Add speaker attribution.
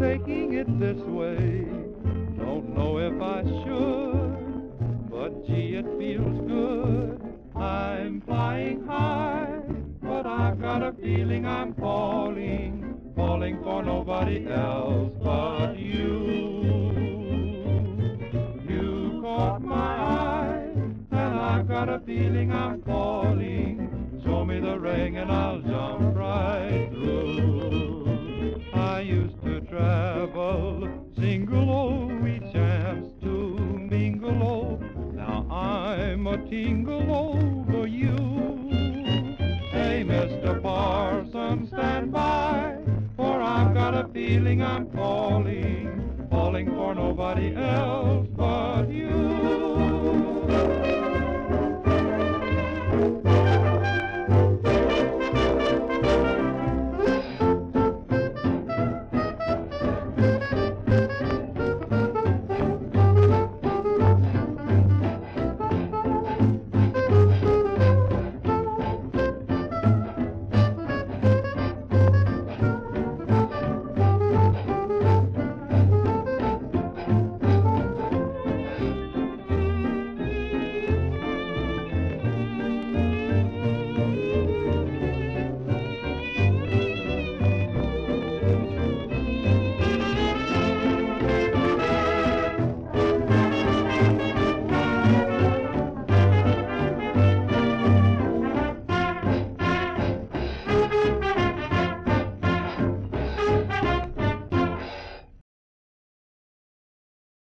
Speaker 1: taking it this way. Don't know if I should, but gee, it feels good. I'm flying high, but I've got a feeling I'm falling, falling for nobody else but you. You caught my eye, and I've got a feeling I'm falling. Show me the ring and I'll jump right through. I used to travel single, oh, we chanced to mingle, oh. Now I'm a tingle over you. Hey, Mr. Parson, stand by, for I've got a feeling I'm falling, falling for nobody else but